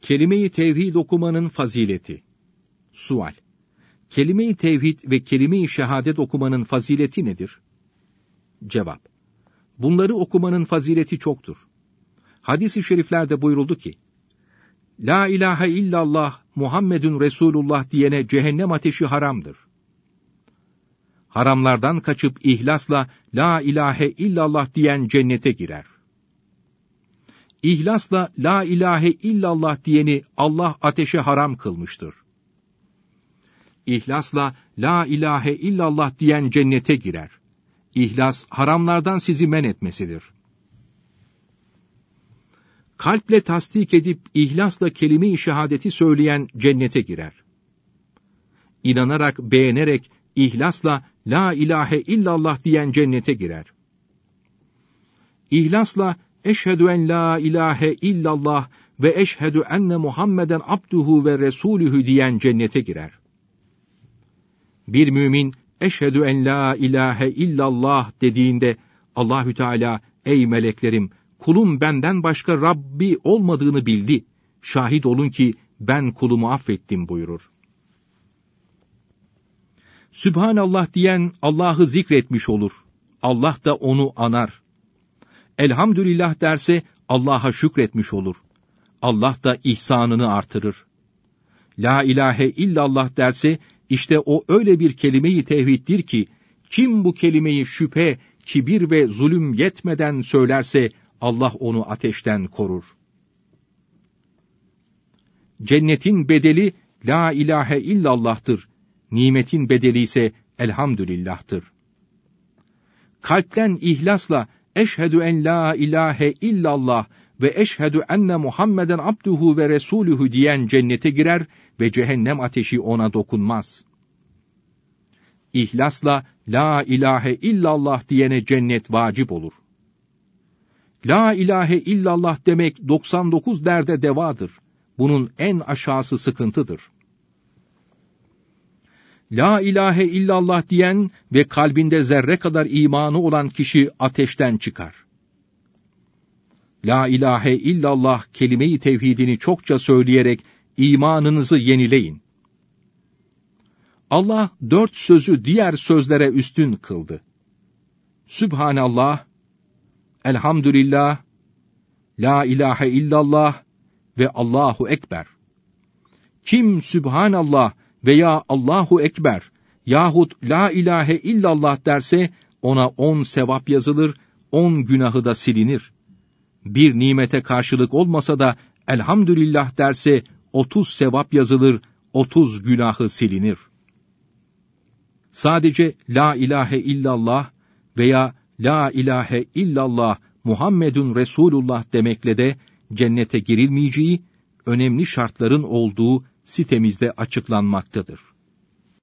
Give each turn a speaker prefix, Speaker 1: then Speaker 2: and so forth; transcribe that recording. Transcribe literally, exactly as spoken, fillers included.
Speaker 1: Kelime-i tevhid okumanın fazileti. Sual: Kelime-i tevhid ve kelime-i şehadet okumanın fazileti nedir? Cevap: Bunları okumanın fazileti çoktur. Hadis-i şeriflerde buyuruldu ki, La ilahe illallah Muhammedun Resulullah diyene cehennem ateşi haramdır. Haramlardan kaçıp ihlasla La ilahe illallah diyen cennete girer. İhlasla La ilahe illallah diyeni Allah ateşe haram kılmıştır. İhlasla La ilahe illallah diyen cennete girer. İhlas, haramlardan sizi men etmesidir. Kalple tasdik edip ihlasla kelime-i şehadeti söyleyen cennete girer. İnanarak, beğenerek, ihlasla La ilahe illallah diyen cennete girer. İhlasla eşhedü en la ilahe illallah ve eşhedü enne Muhammeden abduhu ve resulühü diyen cennete girer. Bir mümin eşhedü en la ilahe illallah dediğinde Allahü Teala, ey meleklerim, kulum benden başka Rabbi olmadığını bildi. Şahit olun ki ben kulumu affettim buyurur. Sübhanallah diyen Allah'ı zikretmiş olur. Allah da onu anar. Elhamdülillah derse Allah'a şükretmiş olur. Allah da ihsanını artırır. La ilahe illallah derse işte o öyle bir kelime-i tevhiddir ki kim bu kelimeyi şüphe, kibir ve zulüm yetmeden söylerse Allah onu ateşten korur. Cennetin bedeli La ilahe illallah'tır. Nimetin bedeli ise elhamdülillah'tır. Kalpten ihlasla eşhedü en la ilahe illallah ve eşhedü enne Muhammeden abduhu ve resulühü diyen cennete girer ve cehennem ateşi ona dokunmaz. İhlasla La ilahe illallah diyene cennet vacip olur. La ilahe illallah demek doksan dokuz derde devadır. Bunun en aşağısı sıkıntıdır. La ilahe illallah diyen ve kalbinde zerre kadar imanı olan kişi ateşten çıkar. La ilahe illallah kelime-i tevhidini çokça söyleyerek imanınızı yenileyin. Allah dört sözü diğer sözlere üstün kıldı. Sübhanallah, elhamdülillah, La ilahe illallah ve Allahu Ekber. Kim Sübhanallah veya Allahu Ekber yahut La ilahe illallah derse ona on sevap yazılır, on günahı da silinir. Bir nimete karşılık olmasa da elhamdülillah derse otuz sevap yazılır, otuz günahı silinir. Sadece La ilahe illallah veya La ilahe illallah Muhammedun Resulullah demekle de cennete girilmeyeceği önemli şartların olduğu sitemizde açıklanmaktadır.